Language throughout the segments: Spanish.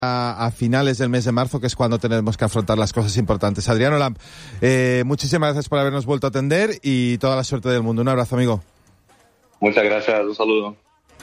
a finales del mes de marzo, que es cuando tenemos que afrontar las cosas importantes. Adriano Lamp, muchísimas gracias por habernos vuelto a atender y toda la suerte del mundo. Un abrazo, amigo. Muchas gracias, un saludo.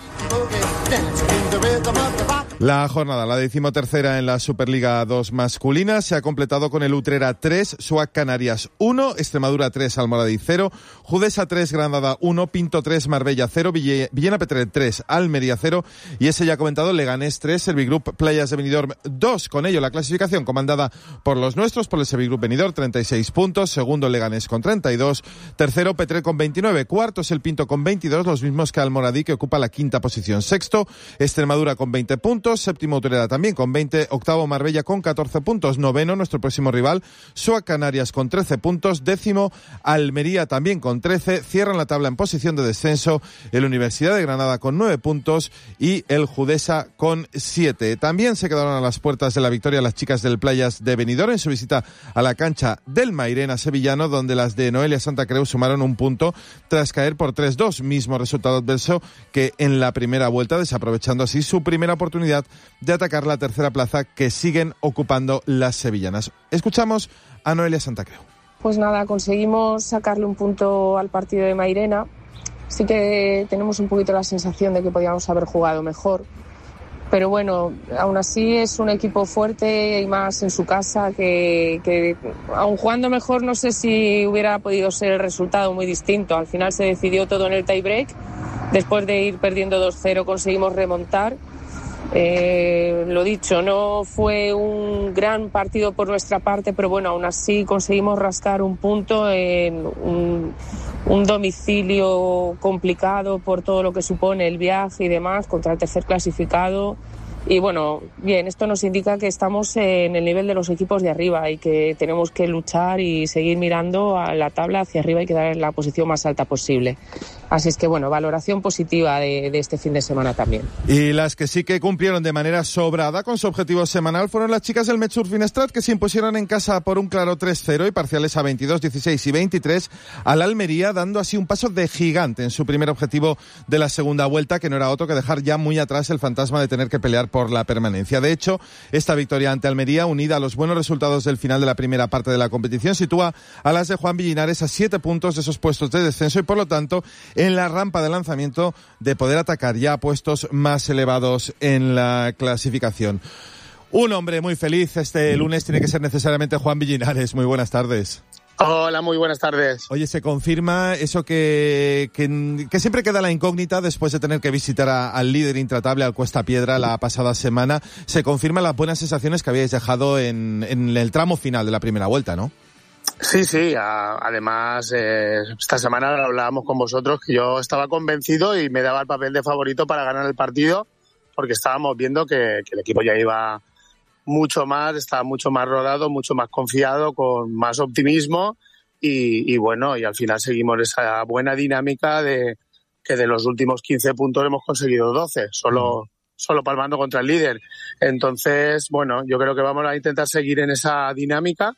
La jornada, la 13ª en la Superliga 2 masculina, se ha completado con el Utrera 3, SUAC Canarias 1, Extremadura 3, Almoradí 0, Judesa 3, Granada 1, Pinto 3, Marbella 0, Villena Petrer 3, Almería 0 y ese ya comentado Leganés 3, Servigroup Playas de Benidorm 2. Con ello la clasificación comandada por los nuestros, por el Servigroup Benidorm, 36 puntos, segundo Leganés con 32, tercero Petrer con 29, cuarto es el Pinto con 22, los mismos que Almoradí, que ocupa la quinta posición, sexto Extremadura con 20 puntos, séptimo Utrera también con 20, octavo Marbella con 14 puntos, noveno nuestro próximo rival SUAC Canarias con 13 puntos, décimo Almería también con 13, cierran la tabla en posición de descenso el Universidad de Granada con 9 puntos y el Judesa con 7. También se quedaron a las puertas de la victoria las chicas del Playas de Benidorm en su visita a la cancha del Mairena sevillano, donde las de Noelia Santa Creu sumaron un punto tras caer por 3-2, mismo resultado adverso que en la primera vuelta, desaprovechando así su primera oportunidad de atacar la tercera plaza que siguen ocupando las sevillanas. Escuchamos a Noelia Santa Creu. Pues nada, conseguimos sacarle un punto al partido de Mairena. Sí que tenemos un poquito la sensación de que podíamos haber jugado mejor, pero bueno, aún así es un equipo fuerte y más en su casa que aun jugando mejor no sé si hubiera podido ser el resultado muy distinto. Al final se decidió todo en el tie-break. Después de ir perdiendo 2-0 conseguimos remontar. Lo dicho, no fue un gran partido por nuestra parte, pero bueno, aún así conseguimos rascar un punto en un domicilio complicado por todo lo que supone el viaje y demás contra el tercer clasificado. Y bueno, bien, esto nos indica que estamos en el nivel de los equipos de arriba y que tenemos que luchar y seguir mirando a la tabla hacia arriba y quedar en la posición más alta posible. Así es que bueno, valoración positiva de este fin de semana también. Y las que sí que cumplieron de manera sobrada con su objetivo semanal fueron las chicas del Metsur Finestrat, que se impusieron en casa por un claro 3-0 y parciales a 22, 16 y 23 al Almería, dando así un paso de gigante en su primer objetivo de la segunda vuelta, que no era otro que dejar ya muy atrás el fantasma de tener que pelear por la permanencia. De hecho, esta victoria ante Almería, unida a los buenos resultados del final de la primera parte de la competición, sitúa a las de Juan Villinares a 7 puntos de esos puestos de descenso y por lo tanto en la rampa de lanzamiento de poder atacar ya puestos más elevados en la clasificación. Un hombre muy feliz este lunes tiene que ser necesariamente Juan Villinares. Muy buenas tardes. Hola, muy buenas tardes. Oye, se confirma eso que siempre queda la incógnita después de tener que visitar al líder intratable, al Cuesta Piedra, la pasada semana. Se confirman las buenas sensaciones que habíais dejado en el tramo final de la primera vuelta, ¿no? Sí, además esta semana hablábamos con vosotros que yo estaba convencido y me daba el papel de favorito para ganar el partido, porque estábamos viendo que el equipo ya iba mucho más, estaba mucho más rodado, mucho más confiado, con más optimismo y bueno, y al final seguimos esa buena dinámica de que de los últimos 15 puntos hemos conseguido 12, solo palmando contra el líder. Entonces, bueno, yo creo que vamos a intentar seguir en esa dinámica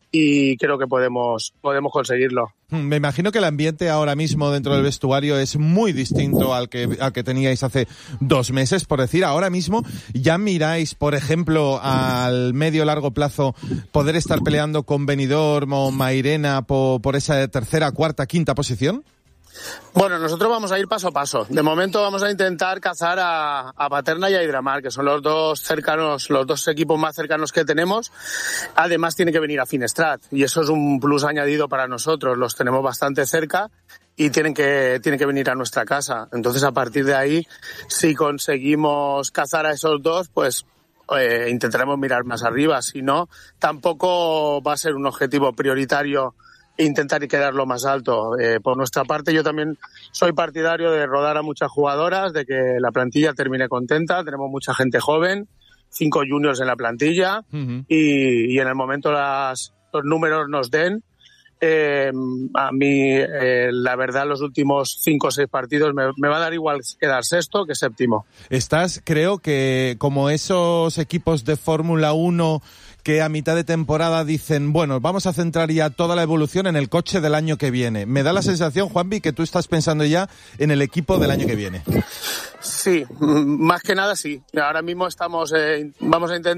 y creo que podemos conseguirlo. Me imagino que el ambiente ahora mismo dentro del vestuario es muy distinto al que teníais hace 2 meses, por decir. Ahora mismo ya miráis, por ejemplo, al medio largo plazo poder estar peleando con Benidorm o Mairena por esa tercera, cuarta, quinta posición. Bueno, nosotros vamos a ir paso a paso. De momento vamos a intentar cazar a Paterna y a Hidramar, que son los dos cercanos, los dos equipos más cercanos que tenemos. Además tiene que venir a Finestrat y eso es un plus añadido para nosotros. Los tenemos bastante cerca y tienen que venir a nuestra casa. Entonces a partir de ahí, si conseguimos cazar a esos dos, pues intentaremos mirar más arriba. Si no, tampoco va a ser un objetivo prioritario intentar quedar lo más alto. Por nuestra parte, yo también soy partidario de rodar a muchas jugadoras, de que la plantilla termine contenta. Tenemos mucha gente joven, 5 juniors en la plantilla, y en el momento los números nos den, A mí, la verdad, los últimos 5 o 6 partidos me va a dar igual quedar sexto que séptimo. Estás, creo que como esos equipos de Fórmula 1 que a mitad de temporada dicen, bueno, vamos a centrar ya toda la evolución en el coche del año que viene. Me da la sensación, Juanvi, que tú estás pensando ya en el equipo del año que viene. Sí, más que nada sí. Ahora mismo vamos a intentar